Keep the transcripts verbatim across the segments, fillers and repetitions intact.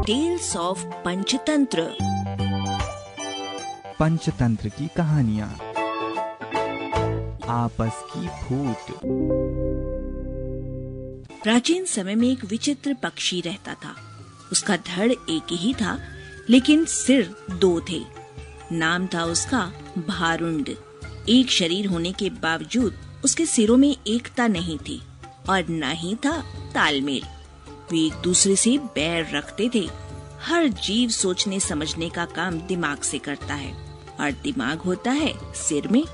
Tales of Panchatantra. Panchatantra की कहानियाँ। आपस की फूट। प्राचीन समय में एक विचित्र पक्षी रहता था। उसका धड़ एक ही था, लेकिन सिर दो थे। नाम था उसका भारुंड। एक शरीर होने के बावजूद उसके सिरों में एकता नहीं थी और न ही था तालमेल। वे एक दूसरे से बैर रखते थे। हर जीव सोचने समझने का काम दिमाग से करता है और दिमाग होता है सिर में।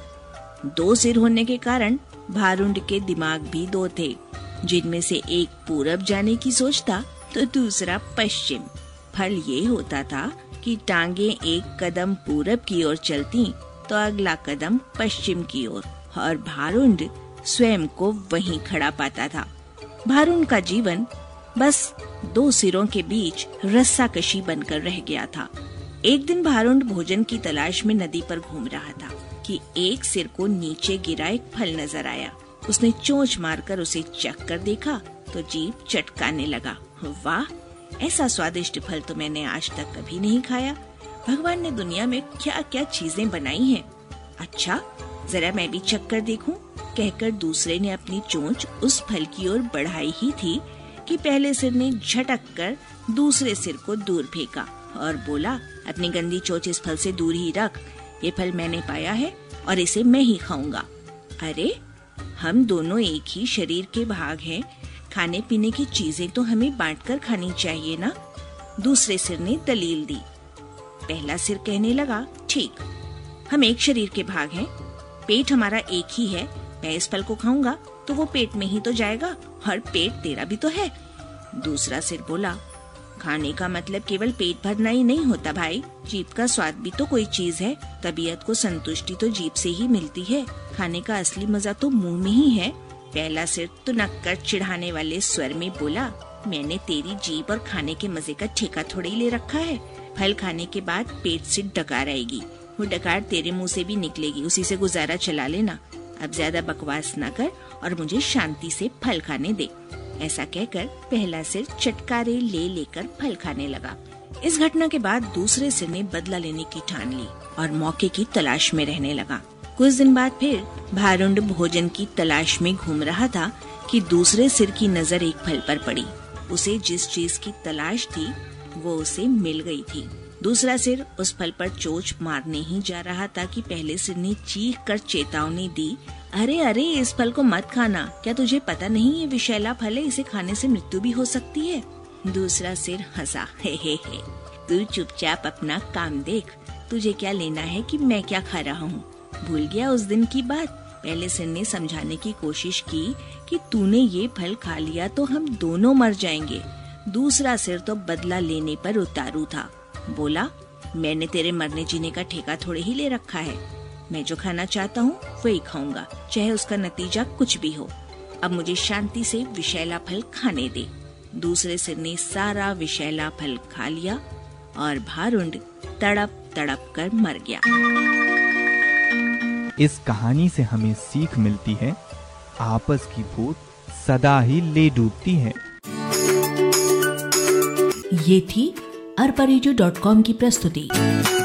दो सिर होने के कारण भारुंड के दिमाग भी दो थे, जिनमें से एक पूरब जाने की सोचता तो दूसरा पश्चिम। फल ये होता था कि टांगे एक कदम पूरब की ओर चलती तो अगला कदम पश्चिम की ओर, और भारुंड स्वयं को वहीं खड़ा पाता था। भारुंड का जीवन बस दो सिरों के बीच रस्साकशी बनकर रह गया था। एक दिन भारुंड भोजन की तलाश में नदी पर घूम रहा था कि एक सिर को नीचे गिरा एक फल नजर आया। उसने चोंच मारकर उसे चख कर देखा तो जीभ चटकाने लगा। वाह, ऐसा स्वादिष्ट फल तो मैंने आज तक कभी नहीं खाया। भगवान ने दुनिया में क्या क्या चीजें बनाई हैं। अच्छा, जरा मैं भी चख कर देखूं, कहकर दूसरे ने अपनी चोंच उस फल की ओर बढ़ाई ही थी कि पहले सिर ने झटक कर दूसरे सिर को दूर फेंका और बोला, अपनी गंदी चोंच इस फल से दूर ही रख। ये फल मैंने पाया है और इसे मैं ही खाऊंगा। अरे, हम दोनों एक ही शरीर के भाग हैं। खाने पीने की चीजें तो हमें बांटकर खानी चाहिए ना। दूसरे सिर ने दलील दी। पहला सिर कहने लगा, ठीक, हम एक शरीर के भाग हैं। पेट हमारा एक ही है। मैं इस फल को खाऊंगा तो वो पेट में ही तो जाएगा, और पेट तेरा भी तो है। दूसरा सिर बोला, खाने का मतलब केवल पेट भरना ही नहीं होता भाई। जीभ का स्वाद भी तो कोई चीज है। तबीयत को संतुष्टि तो जीभ से ही मिलती है। खाने का असली मजा तो मुंह में ही है। पहला सिर तो नक्कर चिढ़ाने वाले स्वर में बोला, मैंने तेरी जीभ और खाने के मजे का ठेका थोड़ी ले रखा है। फल खाने के बाद पेट से डकार आएगी। वो डकार तेरे मुंह से भी निकलेगी, उसी से गुजारा चला लेना। अब ज्यादा बकवास न कर और मुझे शांति से फल खाने दे। ऐसा कहकर पहला सिर चटकारे ले लेकर फल खाने लगा। इस घटना के बाद दूसरे सिर ने बदला लेने की ठान ली और मौके की तलाश में रहने लगा। कुछ दिन बाद फिर भारुंड भोजन की तलाश में घूम रहा था कि दूसरे सिर की नजर एक फल पर पड़ी। उसे जिस चीज की तलाश थी वो उसे मिल गई थी। दूसरा सिर उस फल पर चोंच मारने ही जा रहा था कि पहले सिर ने चीख कर चेतावनी दी, अरे अरे, इस फल को मत खाना। क्या तुझे पता नहीं ये विषैला फल है, इसे खाने से मृत्यु भी हो सकती है। दूसरा सिर हंसा, हे हे हे, तू चुपचाप अपना काम देख। तुझे क्या लेना है कि मैं क्या खा रहा हूँ? भूल गया उस दिन की बात? पहले सिर ने समझाने की कोशिश की कि तूने ये फल खा लिया तो हम दोनों मर जाएंगे। दूसरा सिर तो बदला लेने पर उतारू था। बोला, मैंने तेरे मरने जीने का ठेका थोड़े ही ले रखा है। मैं जो खाना चाहता हूँ वही खाऊंगा, चाहे उसका नतीजा कुछ भी हो। अब मुझे शांति से विषैला फल खाने दे। दूसरे सिर ने सारा विषैला फल खा लिया और भारुंड तड़प तड़प कर मर गया। इस कहानी से हमें सीख मिलती है, आपस की फूट सदा ही ले डूबती है। ये थी अरबा रेडियो डॉट कॉम की प्रस्तुति।